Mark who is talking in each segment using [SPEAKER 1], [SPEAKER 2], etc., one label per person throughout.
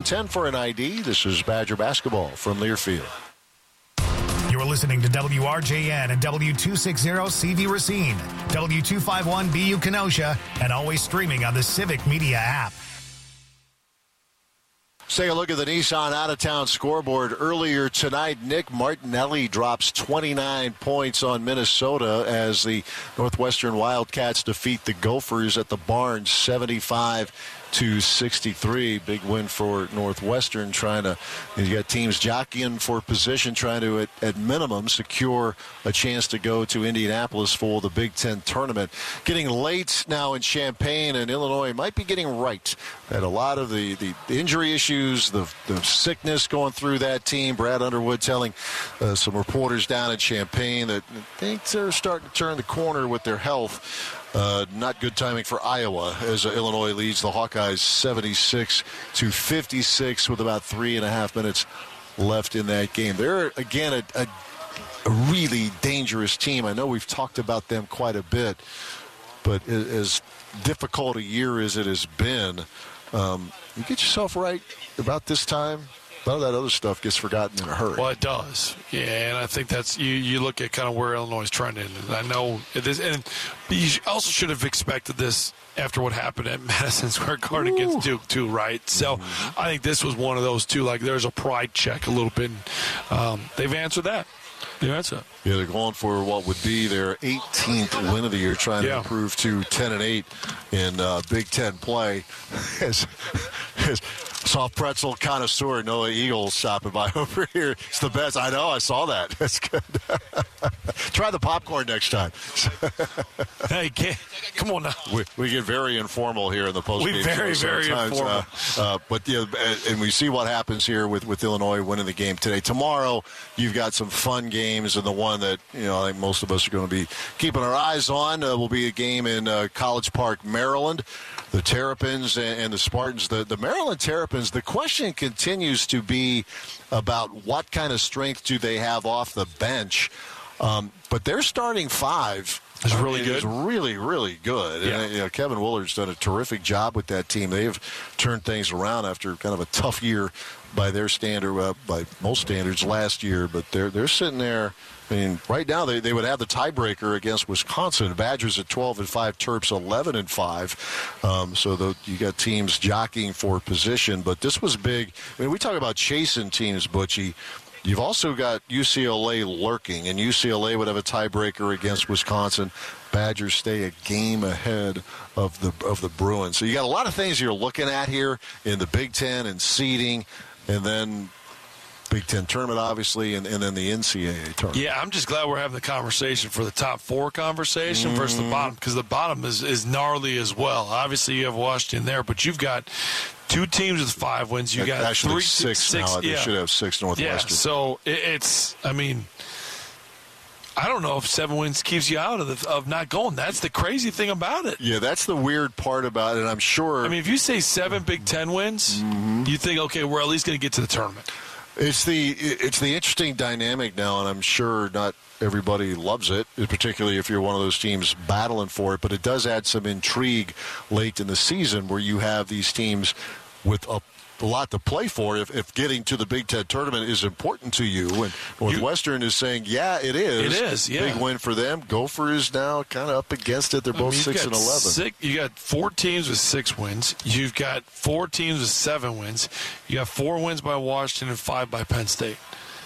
[SPEAKER 1] 10 for an ID. This is Badger basketball from Learfield.
[SPEAKER 2] You're listening to WRJN and W260 CV Racine, W251 BU Kenosha, and always streaming on the Civic Media app.
[SPEAKER 1] Let's take a look at the Nissan out-of-town scoreboard. Earlier tonight, Nick Martinelli drops 29 points on Minnesota as the Northwestern Wildcats defeat the Gophers at the Barnes 75-63. Big win for Northwestern. You got teams jockeying for position, trying to, at minimum, secure a chance to go to Indianapolis for the Big Ten tournament. Getting late now in Champaign, and Illinois might be getting right. Had a lot of the injury issues, the sickness going through that team. Brad Underwood telling some reporters down in Champaign that things are starting to turn the corner with their health. Not good timing for Iowa as Illinois leads the Hawkeyes 76-56 with about 3.5 minutes left in that game. They're, again, a really dangerous team. I know we've talked about them quite a bit, but as difficult a year as it has been, you get yourself right about this time, a lot of that other stuff gets forgotten in a hurry.
[SPEAKER 3] Well, it does. Yeah, and I think that's you look at kind of where Illinois is trending. And I know it is, and you also should have expected this after what happened at Madison Square Garden against Duke, too, right? So I think this was one of those, too. Like, there's a pride check a little bit. They've answered that. Yeah,
[SPEAKER 1] they're going for what would be their 18th win of the year, trying to improve to 10-8 in Big Ten play. As soft pretzel connoisseur Noah Eagles stopping by over here. It's the best. I know. I saw that. That's good. Try the popcorn next time.
[SPEAKER 3] Hey, come on now.
[SPEAKER 1] We get very informal here in the postgame.
[SPEAKER 3] We very informal.
[SPEAKER 1] But and we see what happens here with Illinois winning the game today. Tomorrow, you've got some fun games, and the one that I think most of us are going to be keeping our eyes on will be a game in College Park, Maryland. The Terrapins and the Spartans. The Maryland Terrapins, the question continues to be about what kind of strength do they have off the bench. But their starting five
[SPEAKER 3] is really good.
[SPEAKER 1] Is really, really good.
[SPEAKER 3] Yeah.
[SPEAKER 1] And, Kevin Willard's done a terrific job with that team. They've turned things around after kind of a tough year by their standard, by most standards last year. But they're sitting there. I mean, right now they would have the tiebreaker against Wisconsin. Badgers at 12-5, Terps 11-5. So you got teams jockeying for position. But this was big. I mean, we talk about chasing teams, Butchie. You've also got UCLA lurking, and UCLA would have a tiebreaker against Wisconsin. Badgers stay a game ahead of the Bruins. So you got a lot of things you're looking at here in the Big Ten and seeding, and then Big Ten tournament, obviously, and then the NCAA tournament.
[SPEAKER 3] Yeah, I'm just glad we're having the conversation for the top four conversation versus the bottom, because the bottom is gnarly as well. Obviously, you have Washington there, but you've got two teams with 5 wins. You got
[SPEAKER 1] actually six now. They should have 6 Northwestern.
[SPEAKER 3] Yeah, so I don't know if 7 wins keeps you out of not going. That's the crazy thing about it.
[SPEAKER 1] Yeah, that's the weird part about it, and I'm sure.
[SPEAKER 3] I mean, if you say 7 Big Ten wins, you think, okay, we're at least going to get to the tournament.
[SPEAKER 1] It's the interesting dynamic now, and I'm sure not everybody loves it, particularly if you're one of those teams battling for it, but it does add some intrigue late in the season where you have these teams with a lot to play for if getting to the Big Ten tournament is important to you. And Northwestern is saying, yeah, it is.
[SPEAKER 3] It is, yeah.
[SPEAKER 1] Big win for them. Gophers now kind of up against it. They're both 6-11.
[SPEAKER 3] You got 4 teams with 6 wins. You've got 4 teams with 7 wins. You got 4 wins by Washington and 5 by Penn State.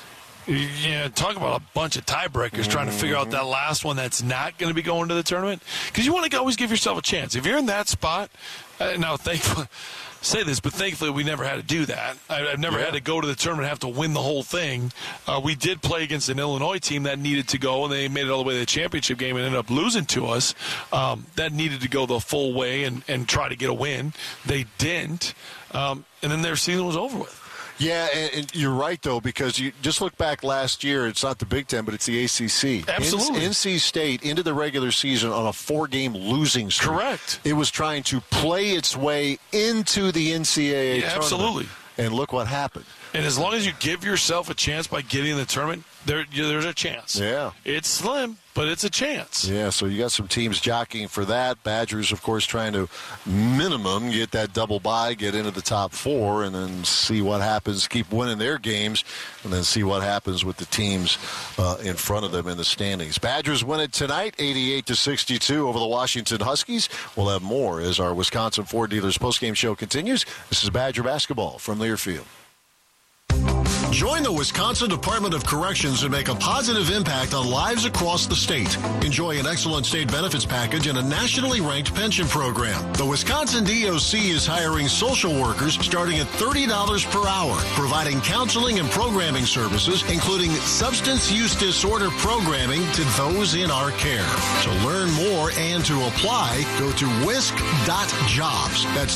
[SPEAKER 3] Talk about a bunch of tiebreakers trying to figure out that last one that's not going to be going to the tournament. Because you want to always give yourself a chance. If you're in that spot, now thankfully, say this, but thankfully we never had to do that. I've never had to go to the tournament and have to win the whole thing. We did play against an Illinois team that needed to go, and they made it all the way to the championship game and ended up losing to us. That needed to go the full way and try to get a win. They didn't, and then their season was over with.
[SPEAKER 1] Yeah, and you're right, though, because you just look back last year. It's not the Big Ten, but it's the ACC.
[SPEAKER 3] Absolutely.
[SPEAKER 1] NC State into the regular season on a 4-game losing streak.
[SPEAKER 3] Correct.
[SPEAKER 1] It was trying to play its way into the NCAA tournament.
[SPEAKER 3] Absolutely.
[SPEAKER 1] And look what happened.
[SPEAKER 3] And as long as you give yourself a chance by getting in the tournament, there's a chance.
[SPEAKER 1] Yeah.
[SPEAKER 3] It's slim, but it's a chance.
[SPEAKER 1] Yeah, so you got some teams jockeying for that. Badgers, of course, trying to minimum get that double bye, get into the top 4, and then see what happens, keep winning their games, and then see what happens with the teams in front of them in the standings. Badgers win it tonight, 88-62 over the Washington Huskies. We'll have more as our Wisconsin Ford Dealers postgame show continues. This is Badger basketball from Learfield.
[SPEAKER 4] Join the Wisconsin Department of Corrections and make a positive impact on lives across the state. Enjoy an excellent state benefits package and a nationally ranked pension program. The Wisconsin DOC is hiring social workers starting at $30 per hour, providing counseling and programming services, including substance use disorder programming to those in our care. To learn more and to apply, go to wisc.jobs. That's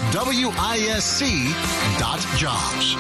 [SPEAKER 4] WISC.jobs.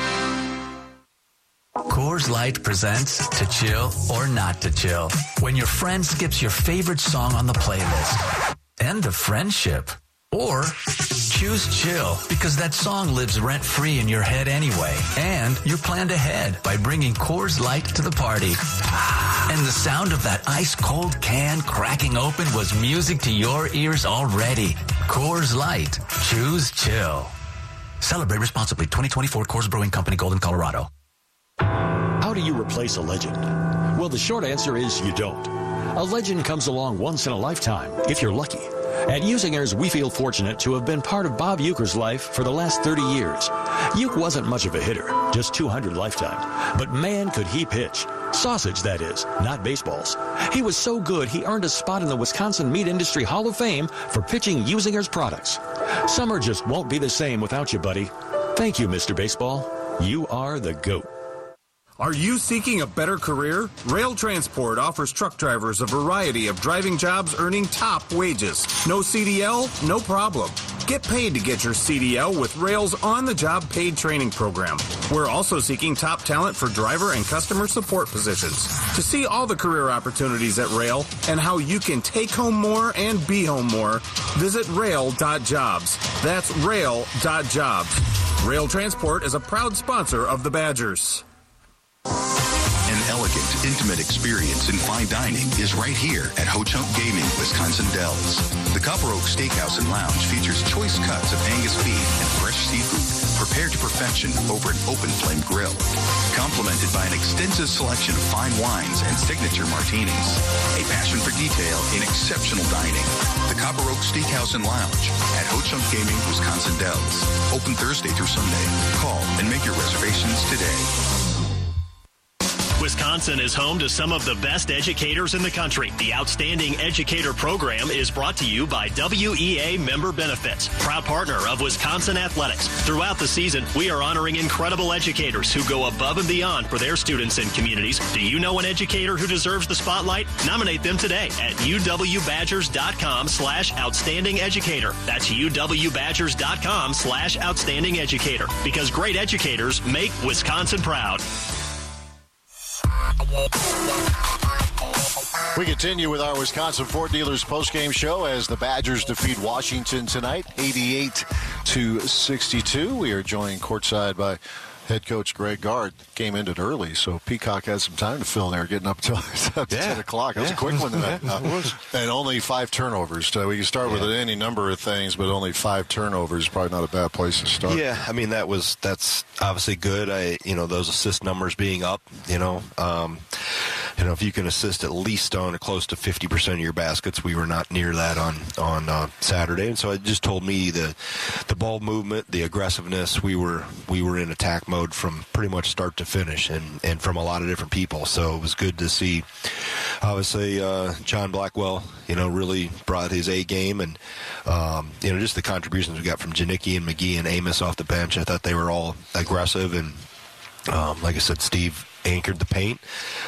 [SPEAKER 5] Coors Light presents To Chill or Not to Chill. When your friend skips your favorite song on the playlist. End of friendship. Or choose chill because that song lives rent-free in your head anyway. And you're planned ahead by bringing Coors Light to the party. And the sound of that ice-cold can cracking open was music to your ears already. Coors Light. Choose chill. Celebrate responsibly. 2024 Coors Brewing Company, Golden, Colorado.
[SPEAKER 6] How do you replace a legend? Well, the short answer is you don't. A legend comes along once in a lifetime, if you're lucky. At Usingers, we feel fortunate to have been part of Bob Uecker's life for the last 30 years. Ueck wasn't much of a hitter, just 200 lifetime. But man, could he pitch. Sausage, that is, not baseballs. He was so good, he earned a spot in the Wisconsin Meat Industry Hall of Fame for pitching Usingers products. Summer just won't be the same without you, buddy. Thank you, Mr. Baseball. You are the GOAT.
[SPEAKER 7] Are you seeking a better career? Rail Transport offers truck drivers a variety of driving jobs earning top wages. No CDL? No problem. Get paid to get your CDL with Rail's on-the-job paid training program. We're also seeking top talent for driver and customer support positions. To see all the career opportunities at Rail and how you can take home more and be home more, visit rail.jobs. That's rail.jobs. Rail Transport is a proud sponsor of the Badgers.
[SPEAKER 8] An elegant, intimate experience in fine dining is right here at Ho-Chunk Gaming, Wisconsin Dells. The Copper Oak Steakhouse and Lounge features choice cuts of Angus beef and fresh seafood prepared to perfection over an open flame grill. Complemented by an extensive selection of fine wines and signature martinis. A passion for detail in exceptional dining. The Copper Oak Steakhouse and Lounge at Ho-Chunk Gaming, Wisconsin Dells. Open Thursday through Sunday. Call and make your reservations today.
[SPEAKER 9] Wisconsin is home to some of the best educators in the country. The Outstanding Educator Program is brought to you by WEA Member Benefits, proud partner of Wisconsin Athletics. Throughout the season, we are honoring incredible educators who go above and beyond for their students and communities. Do you know an educator who deserves the spotlight? Nominate them today at uwbadgers.com/outstanding educator. That's uwbadgers.com/outstanding educator. Because great educators make Wisconsin proud.
[SPEAKER 1] We continue with our Wisconsin Ford Dealers postgame show as the Badgers defeat Washington tonight, 88-62. We are joined courtside by head coach Greg Gard. Game ended early, so Peacock had some time to fill there, getting up until 10 o'clock. That was a quick one tonight. And only 5 turnovers. We can start with any number of things, but only 5 turnovers. Probably not a bad place to start.
[SPEAKER 10] Yeah, I mean, that's obviously good. Those assist numbers being up, if you can assist at least on or close to 50% of your baskets, we were not near that on Saturday. And so it just told me the ball movement, the aggressiveness, we were in attack mode from pretty much start to finish and from a lot of different people. So it was good to see, obviously, John Blackwell, really brought his A game and, just the contributions we got from Janicki and McGee and Amos off the bench. I thought they were all aggressive and, like I said, Steve anchored the paint.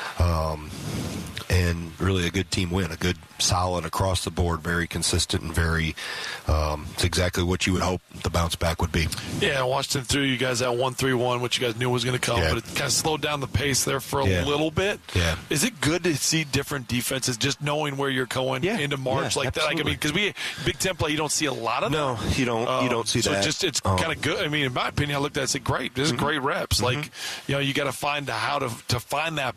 [SPEAKER 10] And really a good team win, a good solid across the board, very consistent and very it's exactly what you would hope the bounce back would be.
[SPEAKER 3] Yeah, Washington threw you guys at 1-3-1, which you guys knew was going to come, but it kind of slowed down the pace there for a little bit.
[SPEAKER 10] Yeah.
[SPEAKER 3] Is it good to see different defenses, just knowing where you're going into March like
[SPEAKER 10] absolutely.
[SPEAKER 3] that? Because Big Ten play, you don't see a lot of
[SPEAKER 10] No,
[SPEAKER 3] that.
[SPEAKER 10] you don't see that.
[SPEAKER 3] So it's kind of good. I mean, in my opinion, I looked at it and said, great. This is great reps. Like, you got to find how to find that pace.
[SPEAKER 10] Right.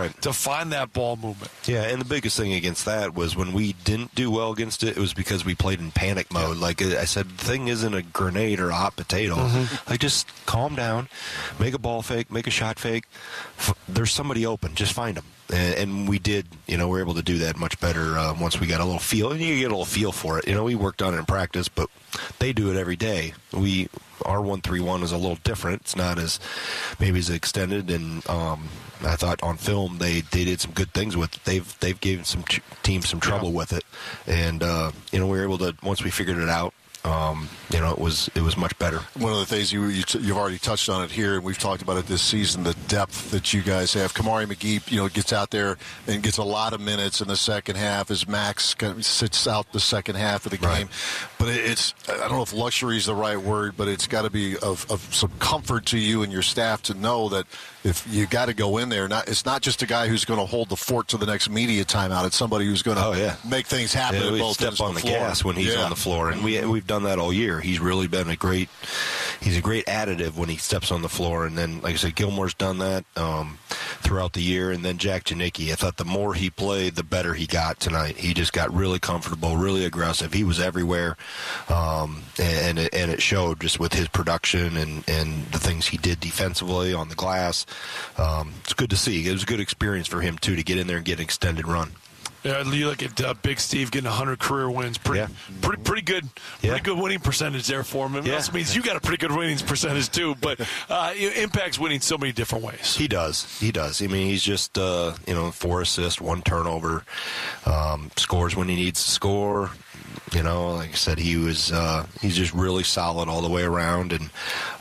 [SPEAKER 3] to find that ball movement.
[SPEAKER 10] Yeah, and the biggest thing against that was when we didn't do well against it, it was because we played in panic mode. Like I said, the thing isn't a grenade or a hot potato. Like, just calm down, make a ball fake, make a shot fake. There's somebody open. Just find them. And we did, we were able to do that much better once we got a little feel. And you get a little feel for it. We worked on it in practice, but they do it every day. Our 1-3-1 is a little different. It's not as maybe as extended, and I thought on film they did some good things with it. They've given some teams some trouble with it, and we were able to, once we figured it out, it was much better.
[SPEAKER 1] One of the things you've already touched on it here, and we've talked about it this season, the depth that you guys have. Kamari McGee, gets out there and gets a lot of minutes in the second half as Max kind of sits out the second half of the game. But it's, I don't know if luxury is the right word, but it's got to be of some comfort to you and your staff to know that if you got to go in there, it's not just a guy who's going to hold the fort to the next media timeout. It's somebody who's going to make things happen.
[SPEAKER 10] Yeah, we
[SPEAKER 1] both
[SPEAKER 10] step on the gas when he's on the floor, and we've done that all year. He's really been a great additive when he steps on the floor. And then, like I said, Gilmore's done that throughout the year. And then Jack Janicki, I thought the more he played, the better he got tonight. He just got really comfortable, really aggressive. He was everywhere, and it showed just with his production and the things he did defensively on the glass. It's good to see. It was a good experience for him too to get in there and get an extended run.
[SPEAKER 3] Yeah, you look at Big Steve getting 100 career wins. Pretty good. Pretty good winning percentage there for him. It also means you got a pretty good winning percentage too. But Impact's winning so many different ways.
[SPEAKER 10] He does. I mean, he's just 4 assists, 1 turnover, scores when he needs to score. Like I said, he's just really solid all the way around, and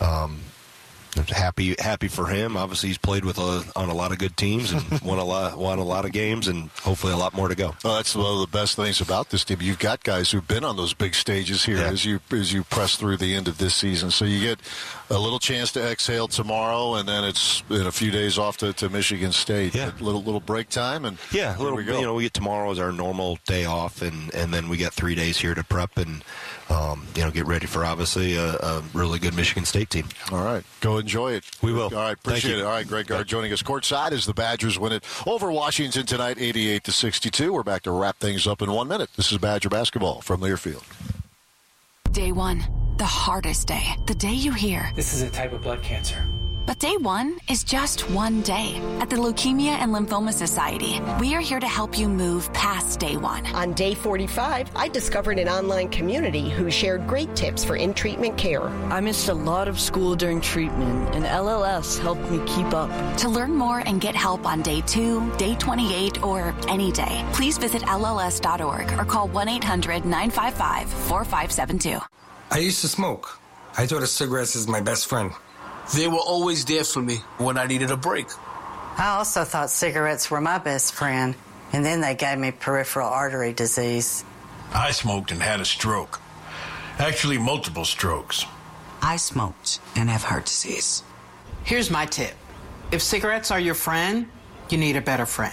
[SPEAKER 10] happy for him. Obviously, he's played on a lot of good teams and won a lot of games, and hopefully a lot more to go.
[SPEAKER 1] Well, that's one of the best things about this team. You've got guys who've been on those big stages here as you press through the end of this season. So you get a little chance to exhale tomorrow, and then it's in a few days off to Michigan State.
[SPEAKER 10] Yeah,
[SPEAKER 1] a little break time, and
[SPEAKER 10] a little. We go. We get tomorrow as our normal day off, and then we get 3 days here to prep and get ready for obviously a really good Michigan State team.
[SPEAKER 1] All right, go enjoy it.
[SPEAKER 10] We will.
[SPEAKER 1] All right, appreciate it. All right, Greg Gard joining us courtside as the Badgers win it over Washington tonight, 88-62. We're back to wrap things up in 1 minute. This is Badger basketball from Learfield.
[SPEAKER 11] Day one, the hardest day. The day you hear,
[SPEAKER 12] this is a type of blood cancer.
[SPEAKER 11] But day one is just one day. At the Leukemia and Lymphoma Society, we are here to help you move past day one.
[SPEAKER 13] On day 45, I discovered an online community who shared great tips for in-treatment care.
[SPEAKER 14] I missed a lot of school during treatment, and LLS helped me keep up.
[SPEAKER 11] To learn more and get help on day 2, day 28, or any day, please visit LLS.org or call 1-800-955-4572.
[SPEAKER 15] I used to smoke. I thought of cigarettes as my best friend.
[SPEAKER 16] They were always there for me when I needed a break.
[SPEAKER 17] I also thought cigarettes were my best friend, and then they gave me peripheral artery disease.
[SPEAKER 18] I smoked and had a stroke. Actually, multiple strokes.
[SPEAKER 19] I smoked and have heart disease. Here's my tip. If cigarettes are your friend, you need a better friend.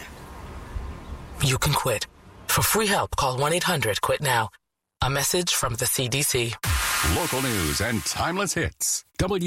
[SPEAKER 20] You can quit. For free help, call 1-800-QUIT-NOW. A message from the CDC.
[SPEAKER 21] Local news and timeless hits.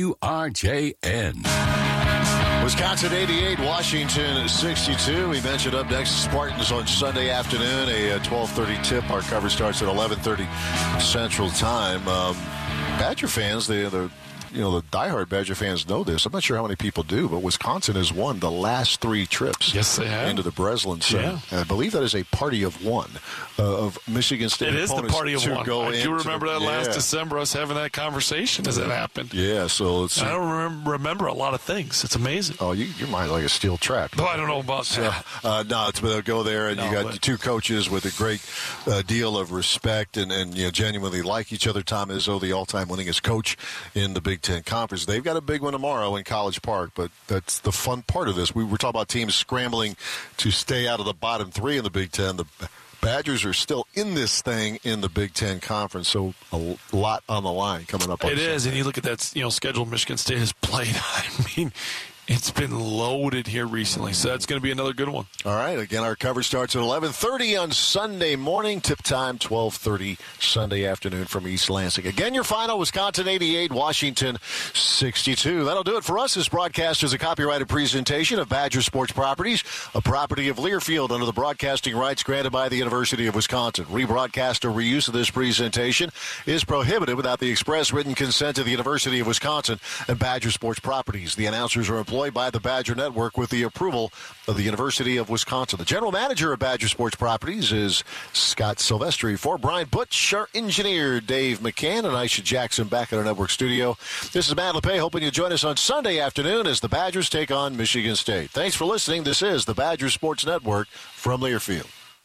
[SPEAKER 21] WRJN.
[SPEAKER 1] Wisconsin 88, Washington 62. We mentioned up next Spartans on Sunday afternoon, a 12:30 tip. Our coverage starts at 11:30 Central Time. Badger fans, the diehard Badger fans know this. I'm not sure how many people do, but Wisconsin has won the last 3 trips into the Breslin Center. And I believe that is a party of one of Michigan State opponents.
[SPEAKER 3] It is the party of one. I do remember that last December, us having that conversation as it happened.
[SPEAKER 1] Yeah, so let's see.
[SPEAKER 3] I don't remember a lot of things. It's amazing.
[SPEAKER 1] Oh, your mind like a steel trap.
[SPEAKER 3] Oh, I don't know about that.
[SPEAKER 1] They'll go there, and you got 2 coaches with a great deal of respect and genuinely like each other. Tom Izzo, the all-time winningest coach in the Big Ten Conference. They've got a big one tomorrow in College Park, but that's the fun part of this. We were talking about teams scrambling to stay out of the bottom 3 in the Big Ten. The Badgers are still in this thing in the Big Ten Conference, so a lot on the line coming up.
[SPEAKER 3] It is, and you look at that schedule Michigan State has played. I mean, It's been loaded here recently, so that's going to be another good one.
[SPEAKER 1] All right. Again, our coverage starts at 11:30 on Sunday morning. Tip time, 12:30 Sunday afternoon from East Lansing. Again, your final, Wisconsin 88, Washington 62. That'll do it for us. This broadcast is a copyrighted presentation of Badger Sports Properties, a property of Learfield under the broadcasting rights granted by the University of Wisconsin. Rebroadcast or reuse of this presentation is prohibited without the express written consent of the University of Wisconsin and Badger Sports Properties. The announcers are employed by the Badger Network with the approval of the University of Wisconsin. The general manager of Badger Sports Properties is Scott Silvestri. For Brian Butch, our engineer Dave McCann, and Aisha Jackson back at our network studio. This is Matt LePay, hoping you'll join us on Sunday afternoon as the Badgers take on Michigan State. Thanks for listening. This is the Badger Sports Network from Learfield.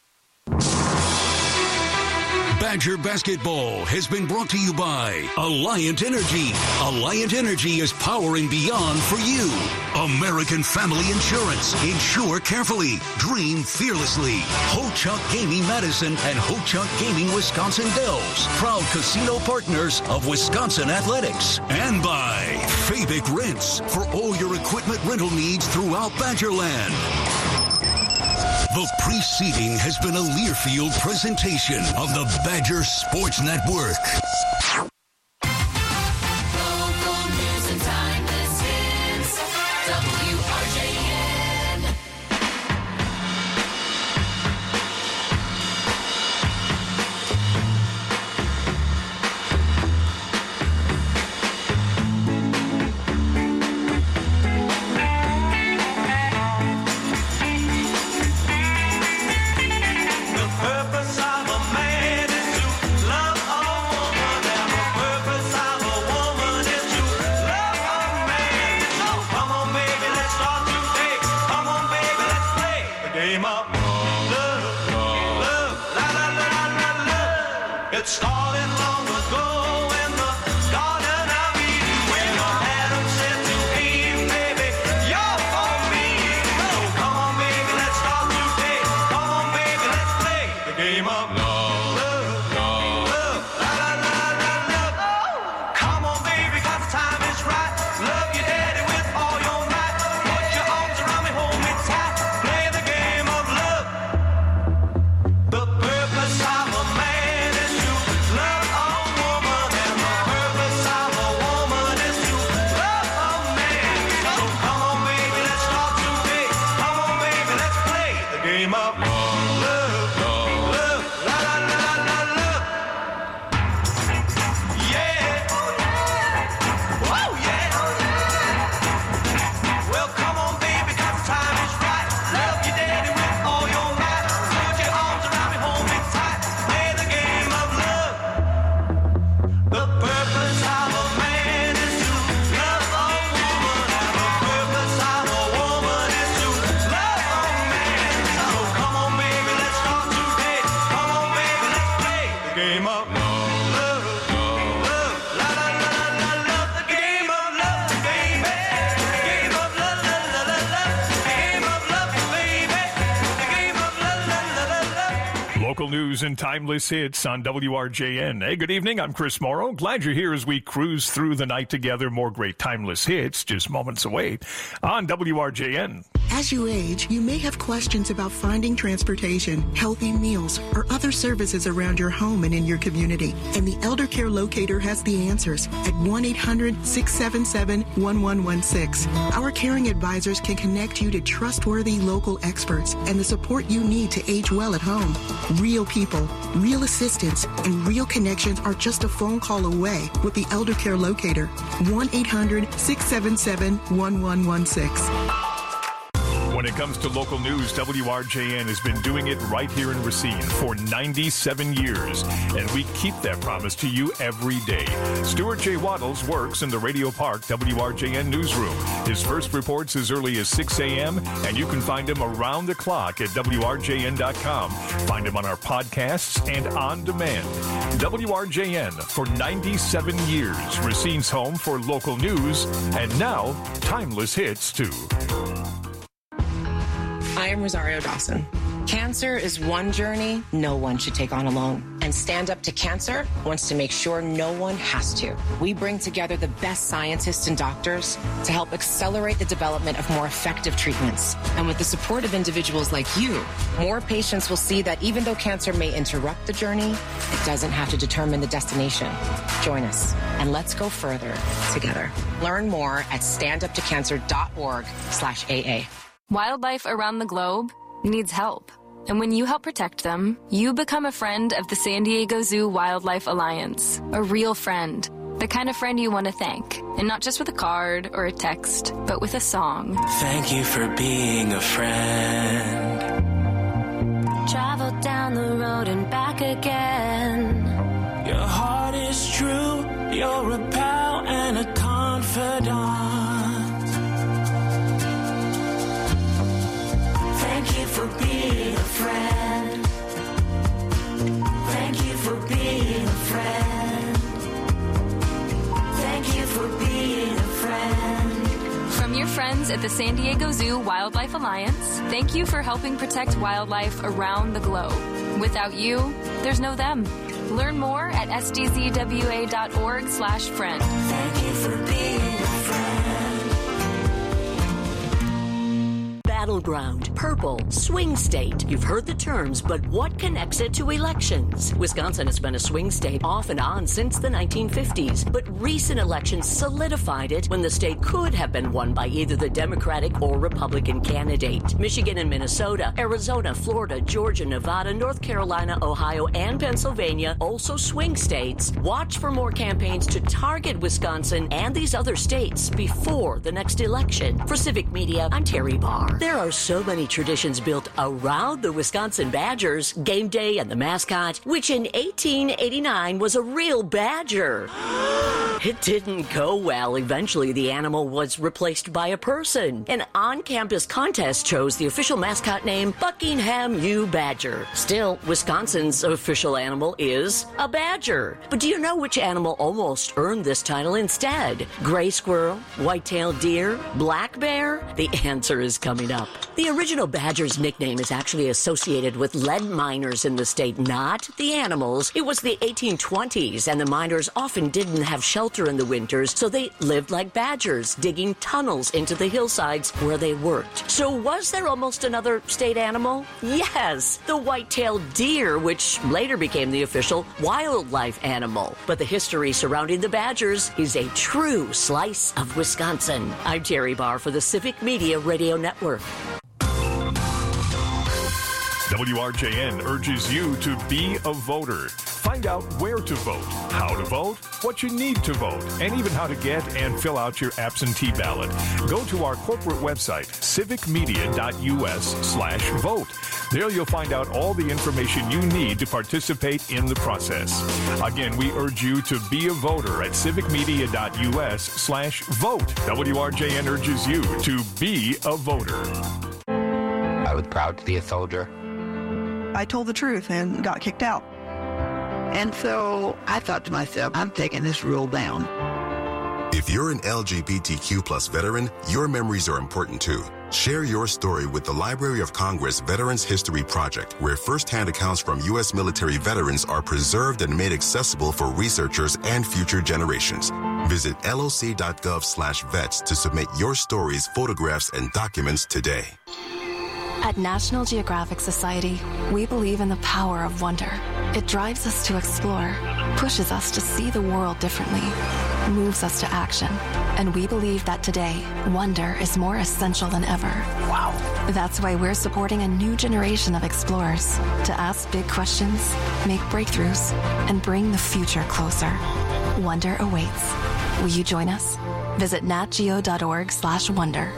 [SPEAKER 21] Badger basketball has been brought to you by Alliant Energy. Alliant Energy is powering beyond for you. American Family Insurance. Insure carefully. Dream fearlessly. Ho-Chunk Gaming Madison and Ho-Chunk Gaming Wisconsin Dells. Proud casino partners of Wisconsin Athletics. And by Fabic Rents for all your equipment rental needs throughout Badgerland. The preceding has been a Learfield presentation of the Badger Sports Network.
[SPEAKER 12] Local news and timeless hits. WRJN. It started long ago in the Garden of Eden when Adam said to Eve, baby, you're for me. So come on, baby, let's start today. Come on, baby, let's play the game of love, love, la la la la love. Come on, baby, 'cause the time is right. Love your daddy with all your might. Put your arms around me, hold me tight. Play the game of love. The purpose of a man is to love a woman, and the purpose of a woman is to love a man. So come on, baby, let's start today. Come on, baby, let's play the game of love, love, la la la la love. Yeah, oh yeah. Well, come on, baby, 'cause the time is right. Love your daddy with all your might. Put your arms around me, hold me tight. Play the game of love. The purpose of a man is to love a woman, and the purpose of a woman is to love a man. So come on, baby, let's start today. Come on, baby, let's play the game of love, love, la la la la love. The game of love, baby. The game of love, la la la la. The game of love, baby. The game of love, la la la la.
[SPEAKER 22] Local news and timeless hits on WRJN. Hey, good evening. I'm Chris Morrow. Glad you're here as we cruise through the night together. More great timeless hits just moments away on WRJN.
[SPEAKER 23] As you age, you may have questions about finding transportation, healthy meals, or other services around your home and in your community. And the Elder Care Locator has the answers at 1-800-677-1116. Our caring advisors can connect you to trustworthy local experts and the support you need to age well at home. Real people, real assistance, and real connections are just a phone call away with the Elder Care Locator. 1-800-677-1116.
[SPEAKER 22] When it comes to local news, WRJN has been doing it right here in Racine for 97 years, and we keep that promise to you every day. Stuart J. Waddles works in the Radio Park WRJN newsroom. His first reports as early as 6 a.m., and you can find him around the clock at WRJN.com. Find him on our podcasts and on demand. WRJN for 97 years, Racine's home for local news, and now timeless hits too.
[SPEAKER 24] I am Rosario Dawson.
[SPEAKER 2] Cancer is one journey no one should take on alone. And Stand Up to Cancer wants to make sure no one has to. We bring together the best scientists and doctors to help accelerate the development of more effective treatments. And with the support of individuals like you, more patients will see that even though cancer may interrupt the journey, it doesn't have to determine the destination. Join us and let's go further together. Learn more at standuptocancer.org/AA.
[SPEAKER 4] Wildlife around the globe needs help. And when you help protect them, you become a friend of the San Diego Zoo Wildlife Alliance. A real friend. The kind of friend you want to thank. And not just with a card or a text, but with a song.
[SPEAKER 5] Thank you for being a friend.
[SPEAKER 24] Travel down the road and back again.
[SPEAKER 5] Your heart is true. You're a pal and a confidant. Thank you for being a friend. Thank you for being a friend. Thank you for being a friend.
[SPEAKER 4] From your friends at the San Diego Zoo Wildlife Alliance, thank you for helping protect wildlife around the globe. Without you, there's no them. Learn more at sdzwa.org/friend.
[SPEAKER 5] Thank you for being a friend.
[SPEAKER 25] Battleground, purple, swing state. You've heard the terms, but what connects it to elections? Wisconsin has been a swing state off and on since the 1950s, but recent elections solidified it when the state could have been won by either the Democratic or Republican candidate. Michigan and Minnesota, Arizona, Florida, Georgia, Nevada, North Carolina, Ohio, and Pennsylvania, also swing states. Watch for more campaigns to target Wisconsin and these other states before the next election. For Civic Media, I'm Terry Barr. There are so many traditions built around the Wisconsin Badgers, game day and the mascot, which in 1889 was a real badger. It didn't go well. Eventually, the animal was replaced by a person. An on-campus contest chose the official mascot name Buckingham U. Badger. Still, Wisconsin's official animal is a badger. But do you know which animal almost earned this title instead? Gray squirrel, white-tailed deer, black bear? The answer is coming up. The original badger's nickname is actually associated with lead miners in the state, not the animals. It was the 1820s, and the miners often didn't have shelter in the winters, so they lived like badgers, digging tunnels into the hillsides where they worked. So was there almost another state animal? Yes, the white-tailed deer, which later became the official wildlife animal. But the history surrounding the badgers is a true slice of Wisconsin. I'm Terry Barr for the Civic Media Radio Network.
[SPEAKER 22] WRJN urges you to be a voter. Find out where to vote, how to vote, what you need to vote, and even how to get and fill out your absentee ballot. Go to our corporate website, civicmedia.us/vote. There you'll find out all the information you need to participate in the process. Again, we urge you to be a voter at civicmedia.us/vote. WRJN urges you to be a voter.
[SPEAKER 26] I was proud to be a soldier.
[SPEAKER 27] I told the truth and got kicked out.
[SPEAKER 28] And so I thought to myself, I'm taking this rule down.
[SPEAKER 29] If you're an LGBTQ+ veteran, your memories are important too. Share your story with the Library of Congress Veterans History Project, where firsthand accounts from U.S. military veterans are preserved and made accessible for researchers and future generations. Visit loc.gov/vets to submit your stories, photographs, and documents today.
[SPEAKER 30] At National Geographic Society, we believe in the power of wonder. It drives us to explore, pushes us to see the world differently, moves us to action. And we believe that today, wonder is more essential than ever. Wow. That's why we're supporting a new generation of explorers to ask big questions, make breakthroughs, and bring the future closer. Wonder awaits. Will you join us? Visit natgeo.org/wonder.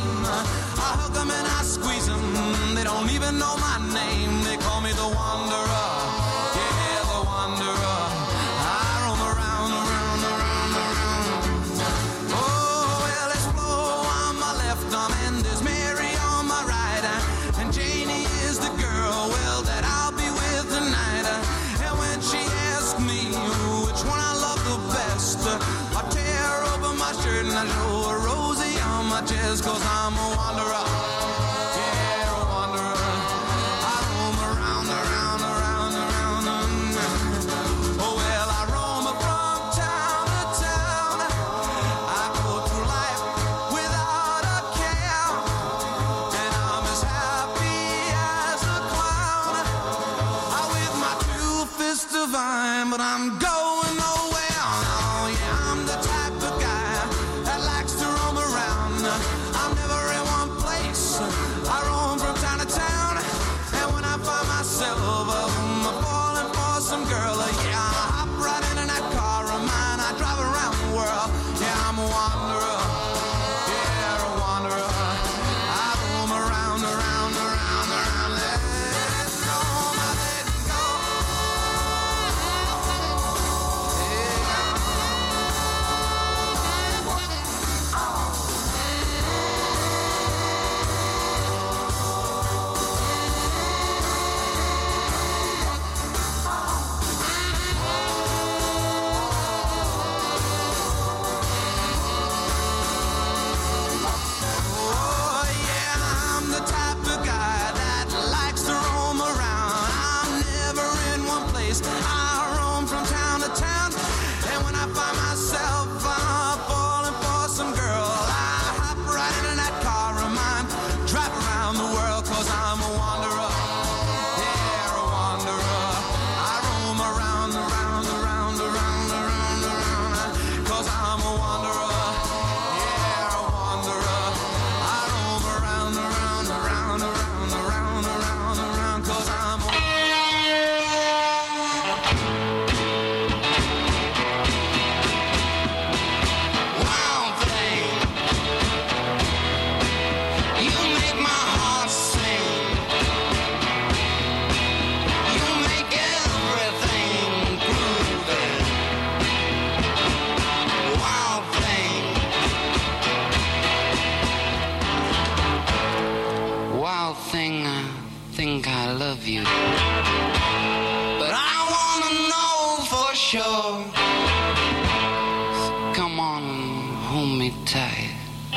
[SPEAKER 12] They don't even know my name. They call me the Wanderer. is, 'cause I'm a wanderer. Yeah, a wanderer. I roam around, around, around, around. Oh, well, I roam from town to town. I go through life without a care. And I'm as happy as a clown. I with my two fists divine, but I'm going nowhere. Oh, yeah, I'm the type of guy that likes to roam around. I'm never in one place. I roam from town to town. And when I find myself falling for some girl, yeah, I hop right into that car of mine. I drive around the world. Yeah, I'm a wanderer. Yeah, a wanderer. I roam around, around, around, around. Let go, my let go. Oh, yeah, I'm the type of guy that likes to roam around. I'm never in one place. I roam from town to town. And when I find myself falling for some girl, I hop right into that car of mine, drive around the world, 'cause I'm a wanderer. Yeah, a wanderer. I roam around, around, around, around, around, around, 'cause I'm a wanderer. Yeah, a wanderer. I roam around, around, around, around, around, around, around, 'cause I'm a wild thing. You make my heart sing. You make everything groovy. Wild thing. Wild thing, I think I love you. But I wanna know for sure. Come on, hold me tight.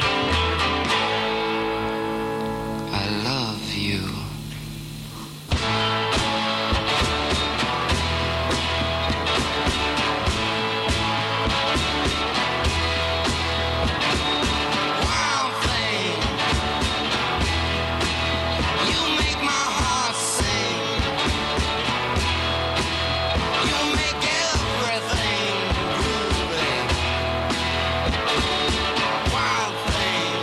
[SPEAKER 12] I love you. Wild thing. You make my heart sing. You make everything groovy. Wild thing.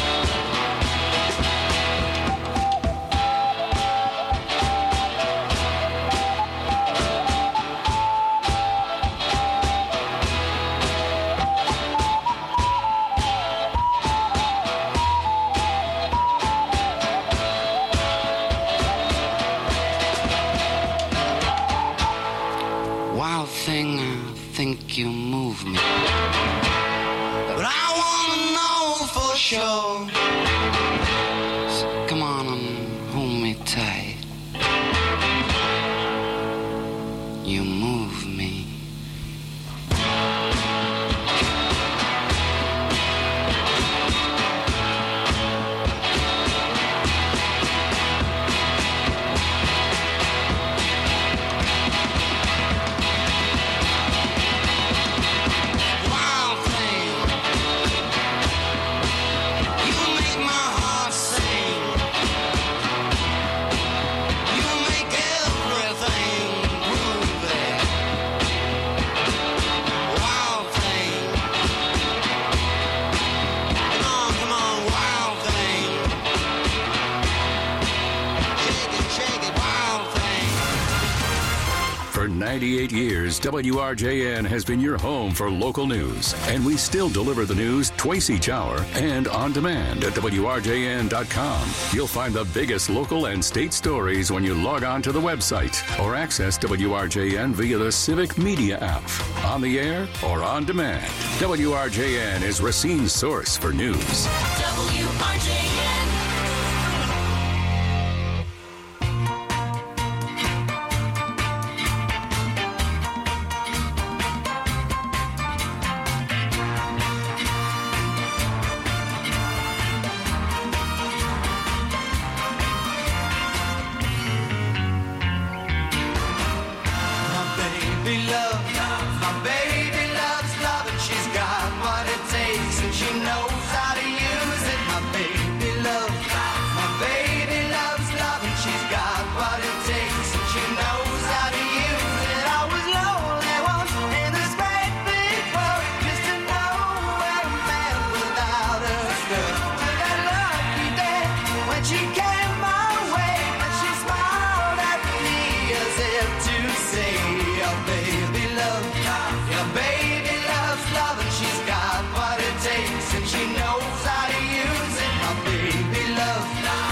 [SPEAKER 12] Wild thing, I think you move me. But I wanna know for sure. So come on and hold me tight. You move me. Wild thing. You make my heart sing. You make everything groovy. Wild thing. Come on, wild thing. Shake it, wild thing.
[SPEAKER 6] For 98 years, WRJN has been your home for local news, and we still deliver the news twice each hour and on demand at WRJN.com. You'll find the biggest local and state stories when you log on to the website or access WRJN via the Civic Media app, on the air or on demand. WRJN is Racine's source for news.
[SPEAKER 5] WRJN.
[SPEAKER 12] baby loves love, and she's got what it takes, and she knows how to use it. My baby loves love, and she's got what it takes, and she knows how to use it. I was lonely once in this great big world, just to know where a man without a girl. To that lucky day when she came my way, and she smiled at me as if to say, your baby loves love, and she's got what it takes, and she knows how to use it. My baby loves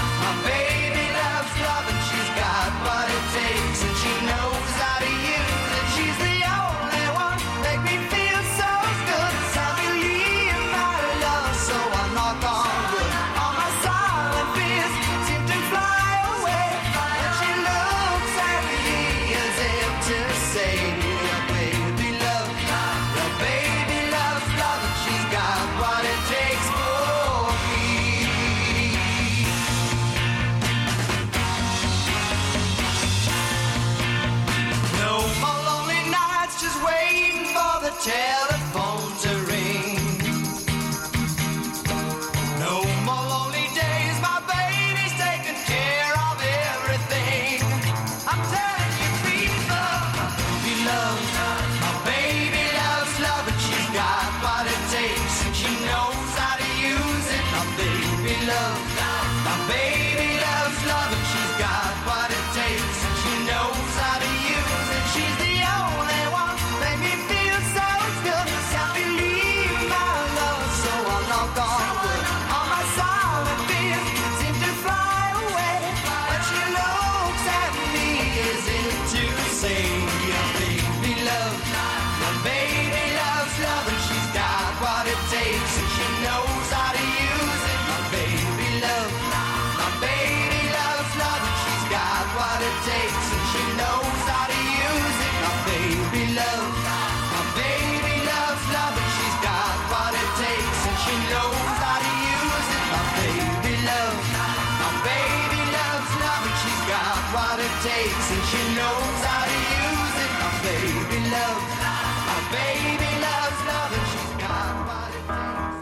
[SPEAKER 12] love, and she's got what it takes, and she knows how to use it. She's the only one make me feel so good. I believe my love, so I knock on wood. All my silent fears seem to fly away, and she looks at me as if to say, your baby loves love, and she's got what it takes for me. No more lonely nights just waiting for the telephone to ring. No more lonely days, my baby's taking care of everything. I'm telling you people, my baby loves love, and she's got what it takes, and she knows how to use it. My baby loves love, and she's got what it takes, and she knows how to use it. She's the only one make me feel so good. Can't believe my love, so I knock on wood. All my silent fears seem to fly away, but she looks at me as if to say, your baby loves love, and she's got what it takes, and she knows how to use it. My baby loves love, and she's got what it takes, and she knows how to use it. My baby loves love, and she's got what it takes, and she knows how to use it. My baby loves love, and she's got what it takes, and she knows how to use it. My baby loves love, and she's got what it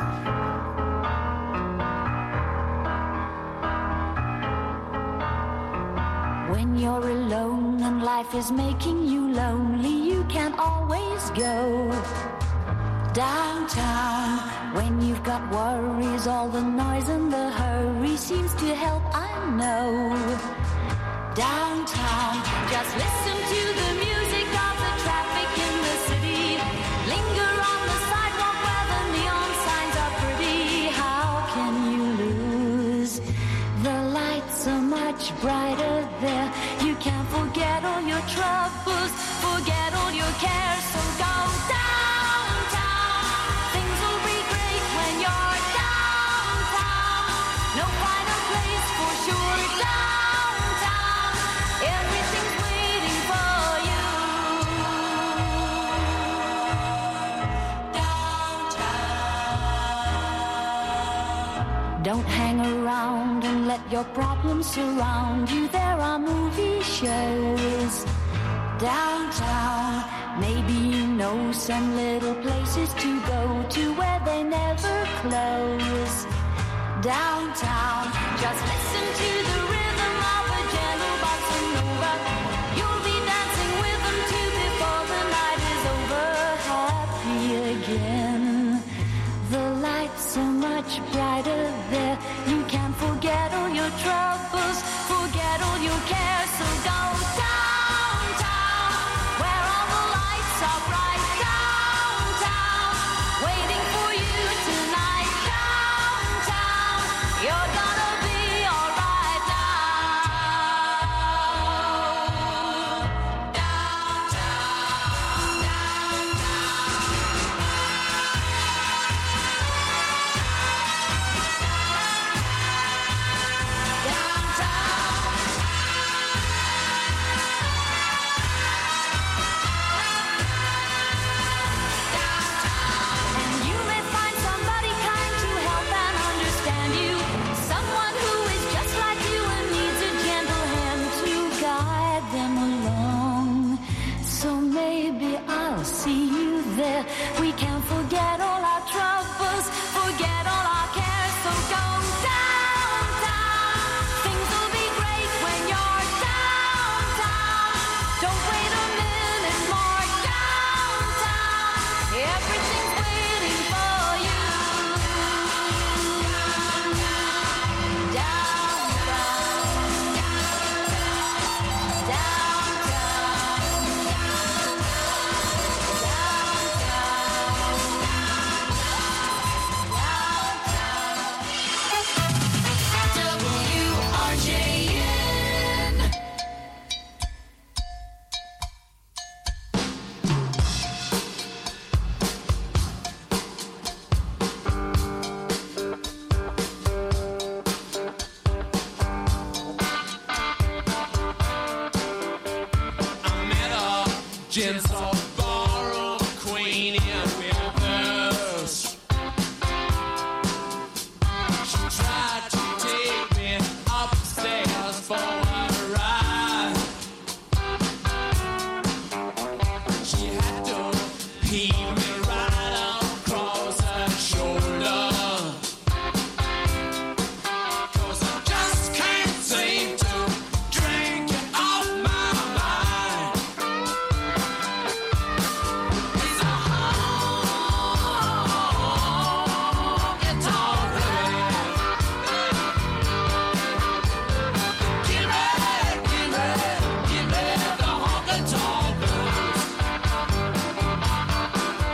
[SPEAKER 12] takes.
[SPEAKER 24] When you're alone and life is making you lonely, you can't always go downtown. When you've got worries, all the noise and the hurry seems to help, I know. Downtown, just listen to the music of the traffic in the city. Linger on the sidewalk where the neon signs are pretty. How can you lose? The lights are much brighter there. You can't forget all your troubles, forget all your cares. So go downtown. Things will be great when you're downtown. No final place for sure. Downtown, everything's waiting for you. Downtown. Don't hang around and let your problems surround you. There are movie shows downtown. Maybe you know some little places to go to where they never close. Downtown, just listen to the rhythm of a gentle bossa nova. You'll be dancing with them too before the night is over. Happy again. The lights are much brighter there. You can't forget all your troubles, forget all your cares. So go downtown, where all the lights are bright. Downtown, waiting for you tonight. Downtown, you're gonna be alright. Downtown.
[SPEAKER 12] Gentle ballroom queen in reverse. She tried to take me upstairs for a ride. She had to pee me right across her shoulder. 'Cause I just can't seem to drink you off my mind. It's a honky-tonk blues. Give me the honky-tonk blues.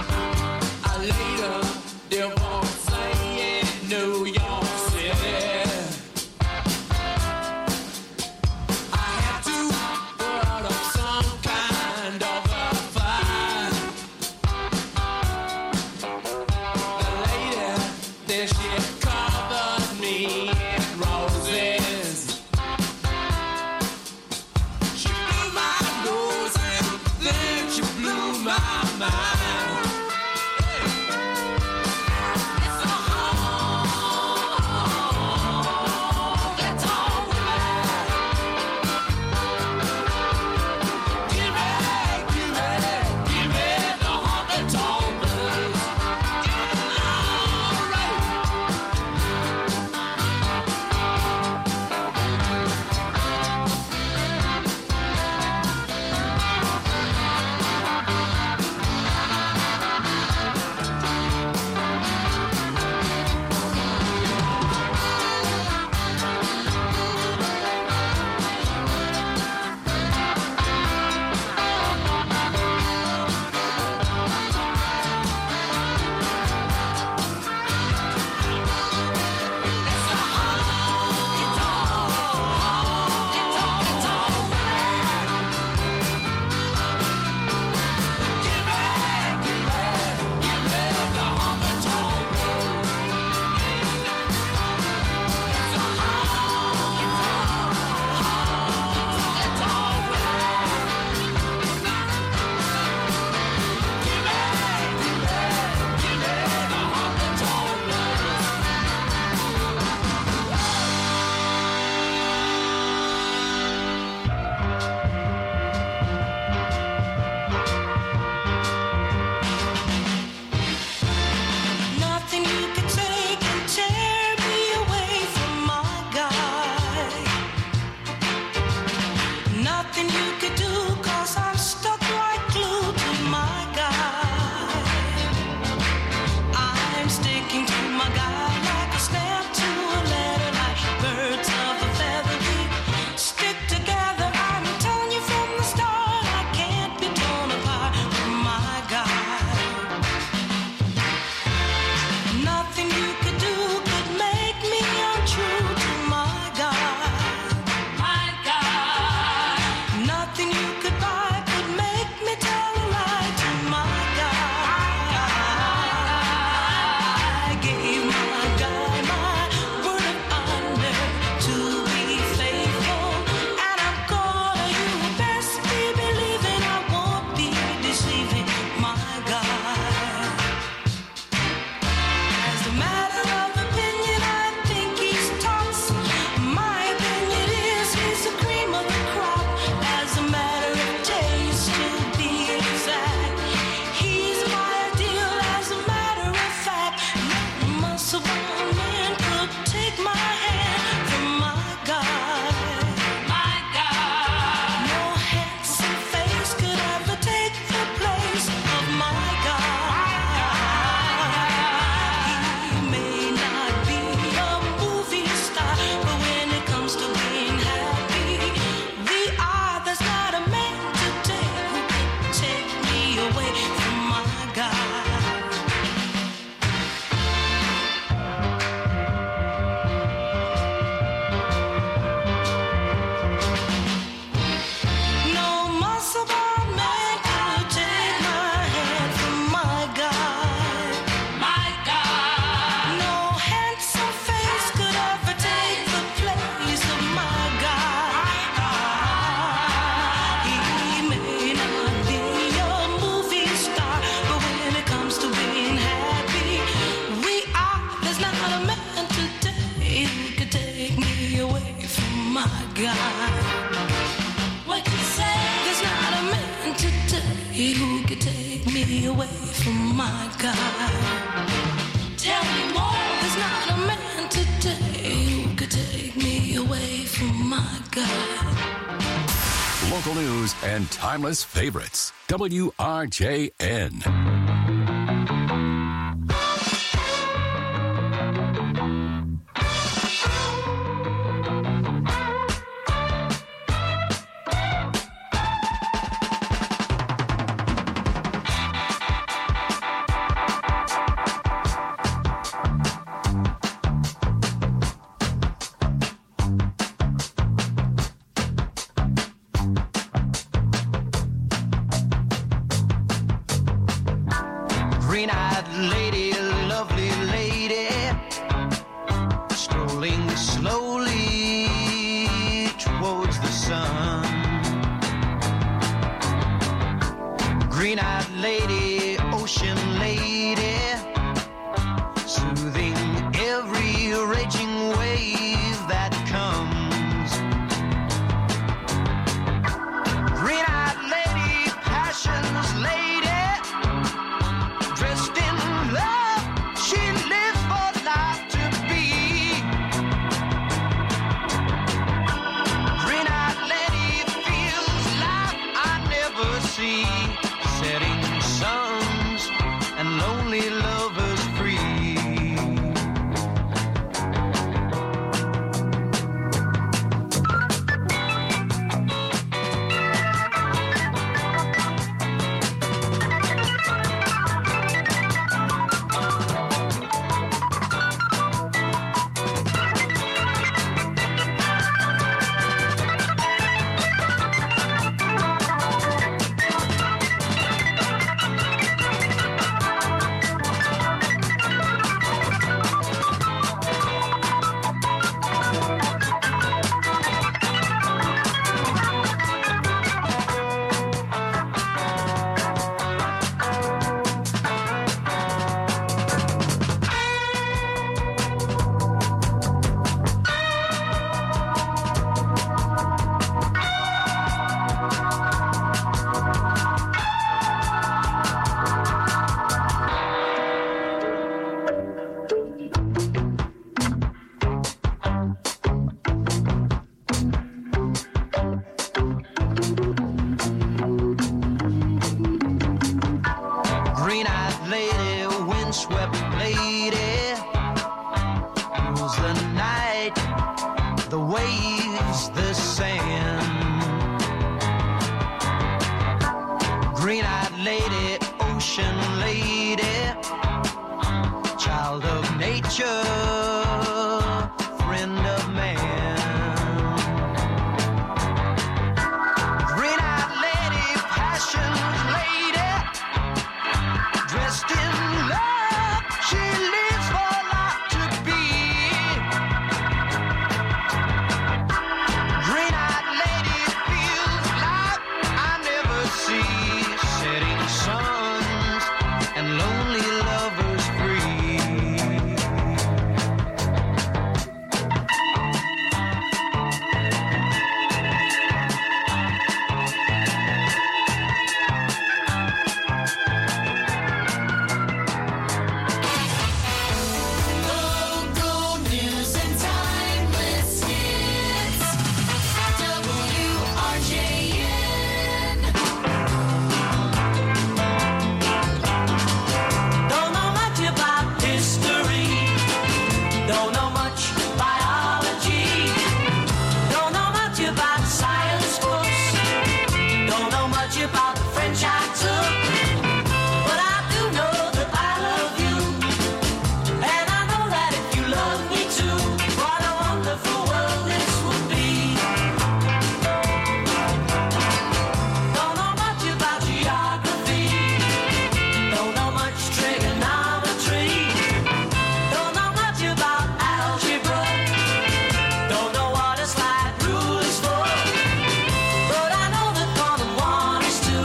[SPEAKER 5] who could take me away from my God? Tell me more, there's not a man today who could take me away from my God.
[SPEAKER 6] Local news and timeless favorites. WRJN.
[SPEAKER 12] Green-eyed lady, lovely lady, strolling slowly towards the sun. Green-eyed lady, ocean lady, soothing every raging wave that comes. Green-eyed lady, passion's lady, dressed in love, she lives for life to be. Green-eyed lady feels life I never see. Setting suns and lonely lovers free. Green-eyed lady, windswept lady, rules the night, the waves, the sand. Green-eyed lady, ocean lady, child of nature, friend of man. Green-eyed lady, passion's lady, dressed in love, she lives for life to be. Green-eyed lady feels life I never see. Setting suns and lonely lovers free.
[SPEAKER 5] Local news and timeless hits. WRJN. Don't know much about history. Don't know much biology. Don't know much about science books. Don't know much about the French I took. But I do know that I love you. And I know that if you love me too, what a wonderful world this would be. Don't know much about geography. Don't know much trigonometry. Don't know much about algebra. Don't know what a slide rule is for. But I know that 1 and 1 is 2.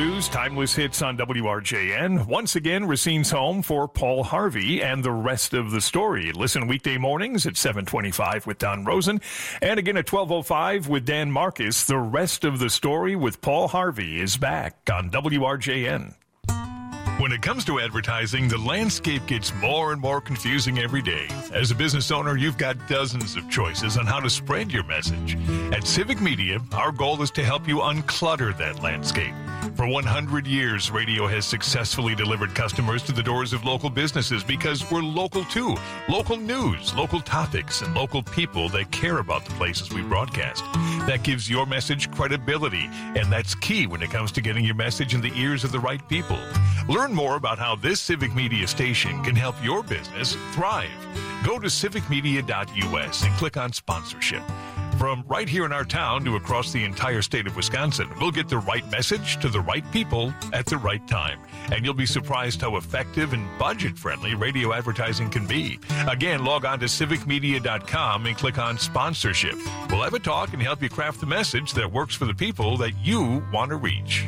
[SPEAKER 22] news, timeless hits on WRJN. Once again, Racine's home for Paul Harvey and the rest of the story. Listen weekday mornings at 7:25 with Don Rosen. And again at 12:05 with Dan Marcus. The rest of the story with Paul Harvey is back on WRJN. When it comes to advertising, the landscape gets more and more confusing every day. As a business owner, you've got dozens of choices on how to spread your message. At Civic Media, our goal is to help you unclutter that landscape. For 100 years, radio has successfully delivered customers to the doors of local businesses because we're local too. Local news, local topics, and local people that care about the places we broadcast. That gives your message credibility, and that's key when it comes to getting your message in the ears of the right people. Learn more about how this Civic Media station can help your business thrive. Go to civicmedia.us and click on sponsorship. From right here in our town to across the entire state of Wisconsin, we'll get the right message to the right people at the right time. And you'll be surprised how effective and budget-friendly radio advertising can be. Again, log on to civicmedia.com and click on sponsorship. We'll have a talk and help you craft the message that works for the people that you want to reach.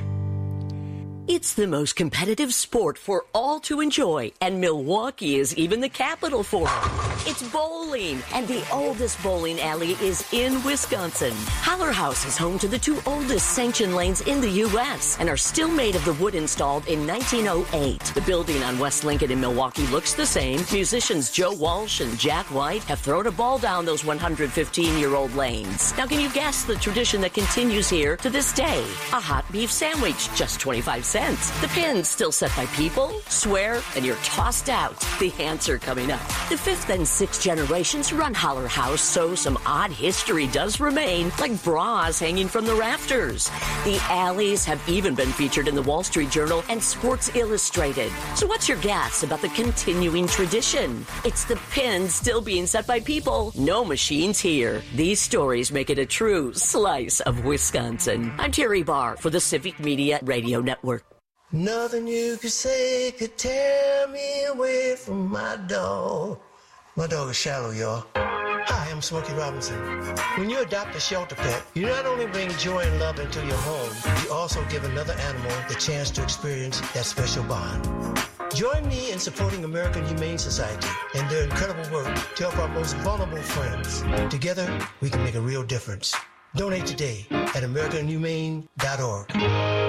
[SPEAKER 25] It's the most competitive sport for all to enjoy, and Milwaukee is even the capital for it. It's bowling, and the oldest bowling alley is in Wisconsin. Holler House is home to the two oldest sanctioned lanes in the U.S. and are still made of the wood installed in 1908. The building on West Lincoln in Milwaukee looks the same. Musicians Joe Walsh and Jack White have thrown a ball down those 115-year-old lanes. Now, can you guess the tradition that continues here to this day? A hot beef sandwich, just 25 cents. The pin's still set by people, swear, and you're tossed out. The answer coming up. The fifth and sixth generations run Holler House, so some odd history does remain, like bras hanging from the rafters. The alleys have even been featured in the Wall Street Journal and Sports Illustrated. So what's your guess about the continuing tradition? It's the pin still being set by people. No machines here. These stories make it a true slice of Wisconsin. I'm Terry Barr for the Civic Media Radio Network.
[SPEAKER 7] Nothing you could say could tear me away from my dog. My dog is Shallow, y'all. Hi, I'm Smokey Robinson. When you adopt a shelter pet, you not only bring joy and love into your home, you also give another animal the chance to experience that special bond. Join me in supporting American Humane Society and their incredible work to help our most vulnerable friends. Together, we can make a real difference. Donate today at AmericanHumane.org.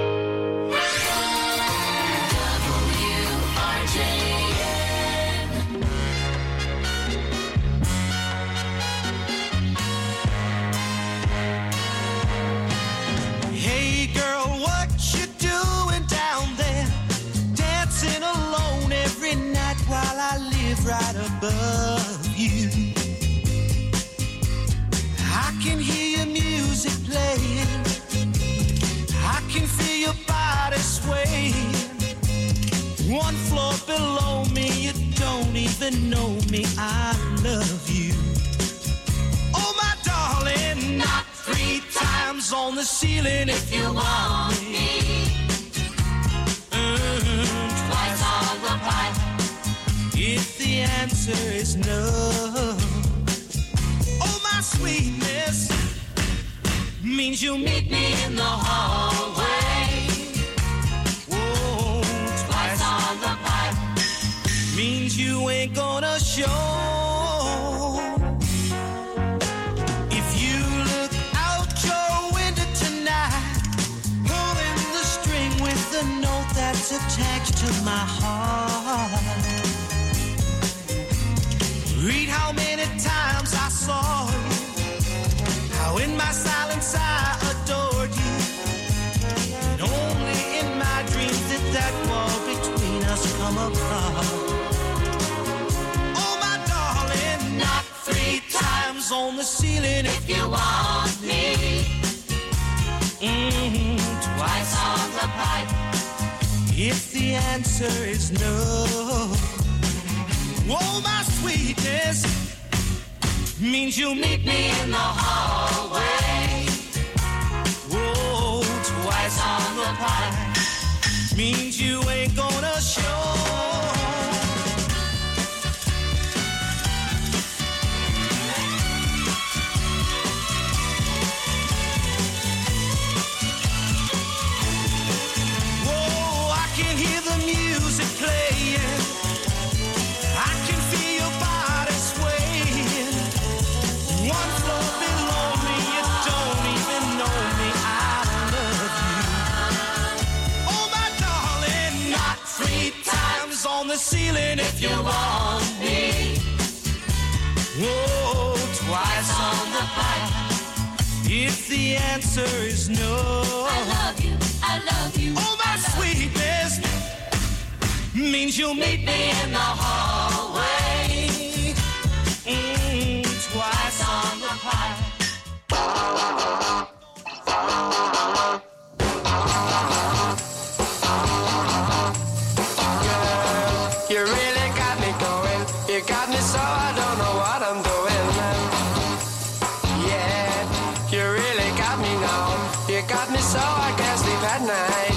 [SPEAKER 5] Hey girl, what you doing down there? Dancing alone every night while I live right above you. I can hear your music playing. I can feel your body swaying. One floor below me, you don't even know me. I love you. Oh my darling, knock 3 times on the ceiling if you want me. Twice on the pipe if the answer is no. Oh my sweetness means you'll meet me in the hallway. Whoa, twice on the pipe means you ain't gonna show. If you look out your window tonight, pulling the string with the note that's attached to my heart. Read how many times I saw you, how in my silence I adored you, and only in my dreams did that wall between us come apart. Oh my darling, knock 3 times on the ceiling if you want me. Twice on the pipe if the answer is no. Oh my sweetness means you'll meet me in the hallway. Whoa, twice on the pipe means you ain't gonna show. you want me.
[SPEAKER 12] Whoa, twice on the pipe. If the answer is no,
[SPEAKER 5] I love you, I love you.
[SPEAKER 12] Oh, my sweetness means you'll meet me in the hallway. Twice on the pipe.
[SPEAKER 8] You really got me going. You got me so I don't know what I'm doing. Yeah, you really got me now. You got me so I can't sleep at night.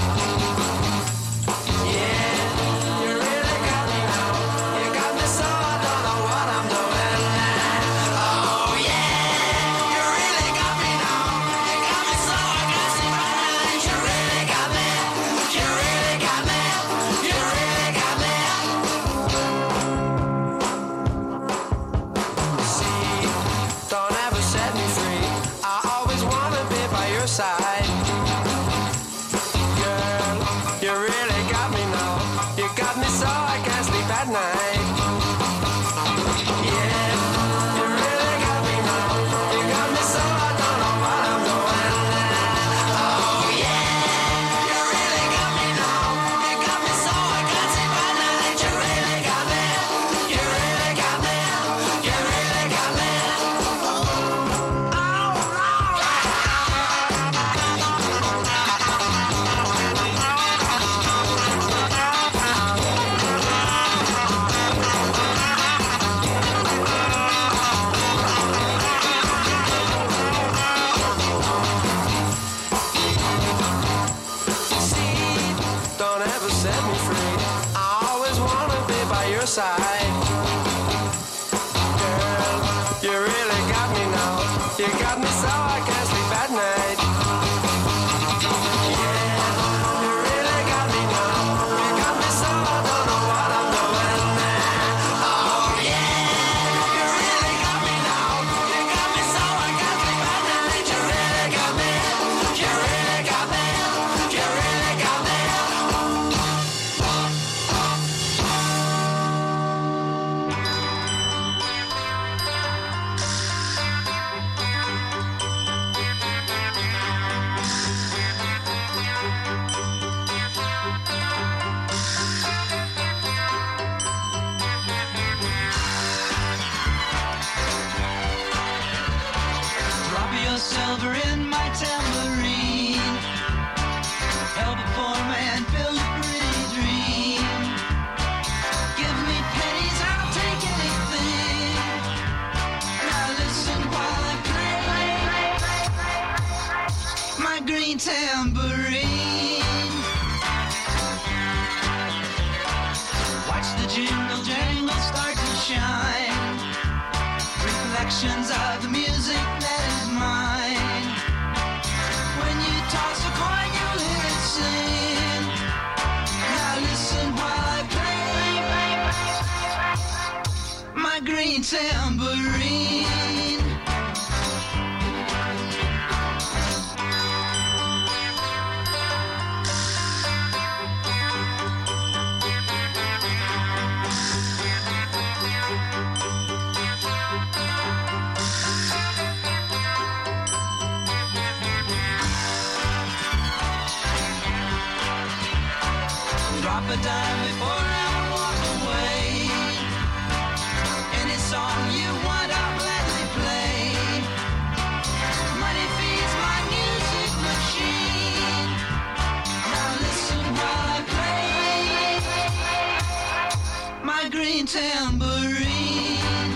[SPEAKER 8] Yeah, you really got me now. You got me so I don't know what I'm doing. Oh yeah, you really got me now. You got me so I can't sleep at night. You really got me. You really got me. You really got me. Don't ever set me free. I always wanna be by your side. Girl, you really got me now. You got me so I can't sleep at night. Yeah, you really got me now. You got me so I don't know what I'm doing. Oh yeah, you really got me now. You got me so I can't sleep at night. You really got me. You really got me. You really got me. Don't ever set me free. I always wanna be by your side. Girl, you really got me now. You got me so I can't sleep at night. Yeah, you really got me now. You got me so I don't know what I'm doing. Oh yeah, you really got me now. You got me so I can't sleep at night. You really got me. You really got me. You really got me.
[SPEAKER 12] Drop your silver in my tambourine. Help a poor man build a pretty dream. Give me pennies, I'll take anything. Now listen while I play my green tambourine. Watch the jingle jangle start to shine. Reflections of the music that is mine. When you toss a coin, you'll hear it sing. Now listen while I play my green tambourine. Drop a dime before I walk away. Any song you want, I'll gladly play. Money feeds my music machine. Now listen while I play my green tambourine.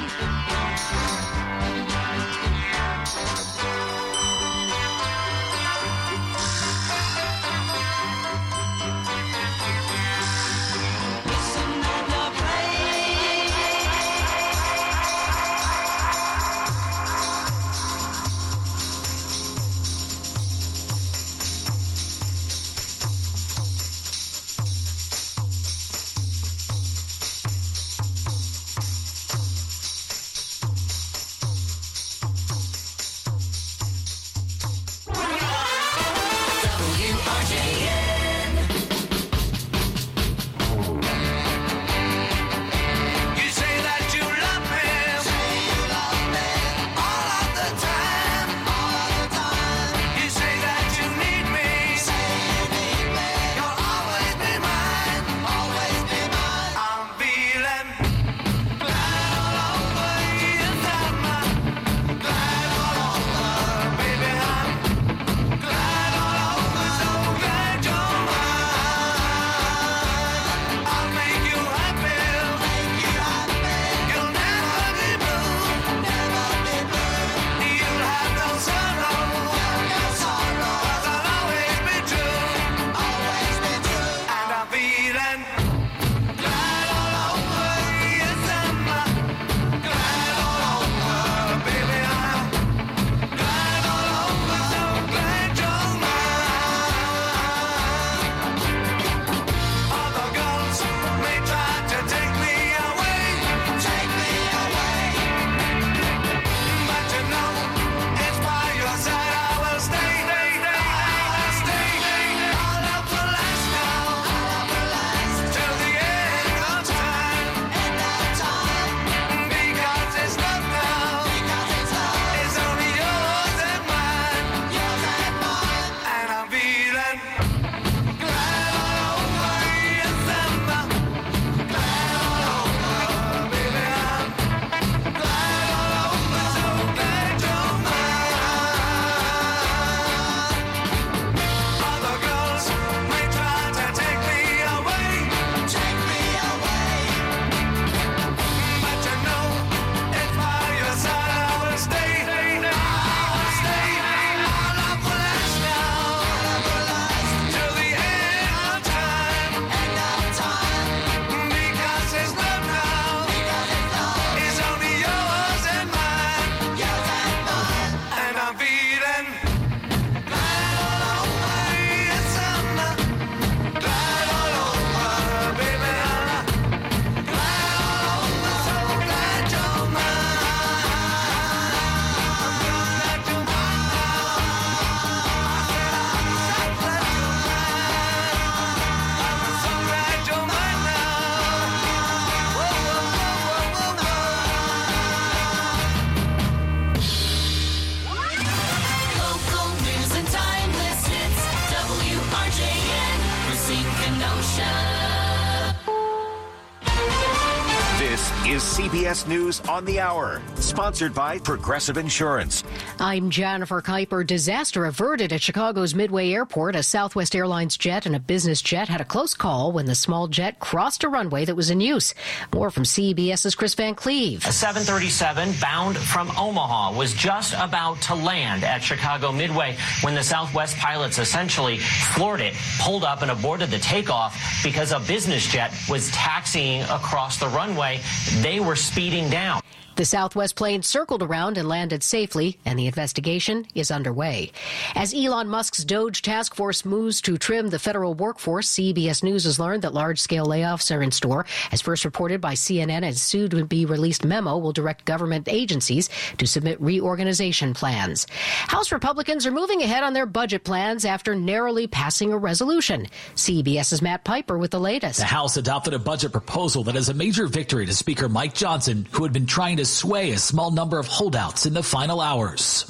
[SPEAKER 9] CBS News on the Hour, sponsored by Progressive Insurance.
[SPEAKER 10] I'm Jennifer Kuiper. Disaster averted at Chicago's Midway Airport. A Southwest Airlines jet and a business jet had a close call when the small jet crossed a runway that was in use. More from CBS's Chris Van Cleve.
[SPEAKER 11] A 737 bound from Omaha was just about to land at Chicago Midway when the Southwest pilots essentially floored it, pulled up and aborted the takeoff because a business jet was taxiing across the runway. They were speeding down.
[SPEAKER 10] The Southwest plane circled around and landed safely, and the investigation is underway. As Elon Musk's Doge task force moves to trim the federal workforce, CBS News has learned that large-scale layoffs are in store. As first reported by CNN, a soon-to-be-released memo will direct government agencies to submit reorganization plans. House Republicans are moving ahead on their budget plans after narrowly passing a resolution. CBS's Matt Piper with the latest.
[SPEAKER 13] The House adopted a budget proposal that is a major victory to Speaker Mike Johnson, who had been trying to sway a small number of holdouts in the final hours.